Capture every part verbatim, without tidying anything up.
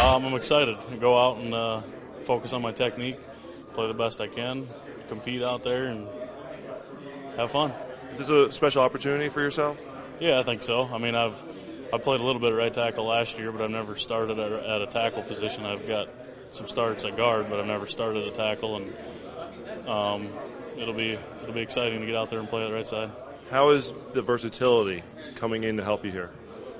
Um, I'm excited to go out and uh, focus on my technique, play the best I can, compete out there, and have fun. Is this a special opportunity for yourself? Yeah, I think so. I mean, I've I played a little bit of right tackle last year, but I've never started at, at a tackle position. I've got some starts at guard, but I've never started a tackle, and um, it'll be it'll be exciting to get out there and play at the right side. How is the versatility coming in to help you here?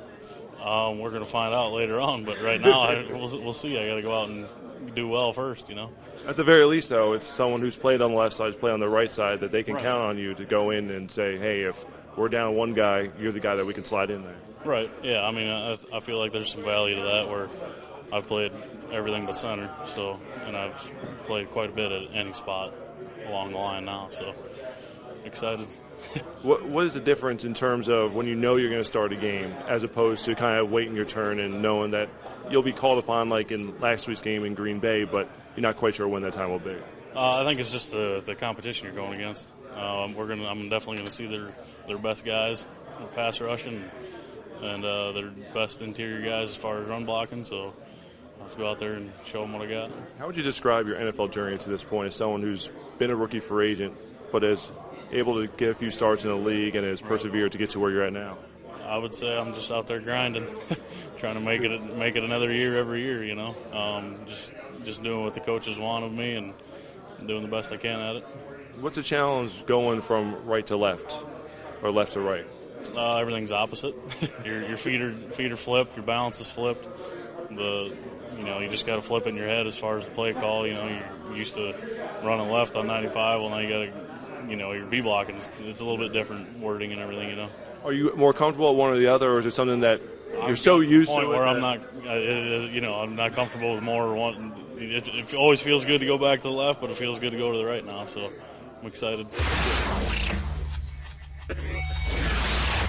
Um, we're going to find out later on, but right now I, we'll, we'll see. I got to go out and do well first, you know. At the very least, though, it's someone who's played on the left side, play on the right side, that they can Right. count on you to go in and say, hey, if we're down one guy, you're the guy that we can slide in there. Right. Yeah. I mean, I, I feel like there's some value to that where I've played everything but center, so and I've played quite a bit at any spot along the line now. So excited. What What is the difference in terms of when you know you're going to start a game as opposed to kind of waiting your turn and knowing that you'll be called upon like in last week's game in Green Bay, but you're not quite sure when that time will be? Uh, I think it's just the the competition you're going against. Um, we're gonna. I'm definitely going to see their their best guys, their pass rushing, and uh, their best interior guys as far as run blocking. So let's go out there and show them what I got. How would you describe your N F L journey to this point as someone who's been a rookie free agent, but is able to get a few starts in the league and has persevered to get to where you're at now? I would say I'm just out there grinding, trying to make it make it another year every year. You know, um, just just doing what the coaches want of me and doing the best I can at it. What's the challenge going from right to left or left to right? Uh, everything's opposite. your your feet are feet are flipped. Your balance is flipped. The you know you just got to flip it in your head as far as the play call. You know you're used to running left on ninety-five. Well, now you got to you know your B blocking. It's, it's a little bit different wording and everything. You know. Are you more comfortable at one or the other, or is it something that you're I'm so used point to? Where it I'm not, uh, you know, I'm not comfortable with more or one. It, it always feels good to go back to the left, but it feels good to go to the right now. So I'm excited.